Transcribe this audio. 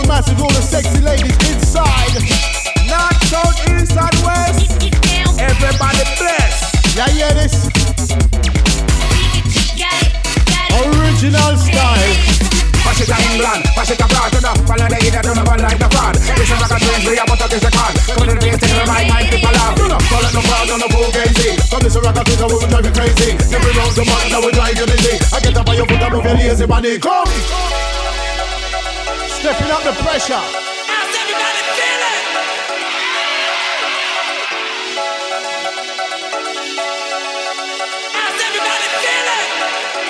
massive, all the sexy ladies inside. North, south, east and west. Everybody bless. Yeah, hear this? Original style. Wash it to England, wash it abroad to the follow the idiot, don't run like the fraud. This is like a strange way, but this is a card. Come in the base, take the right mind, people laugh. Call it no crowd, on the fugazi. Come this rock, I think I will drive you crazy. Every round the man, I will drive you dizzy. I get up on your foot, I move your lazy money. Come! Stepping up the pressure.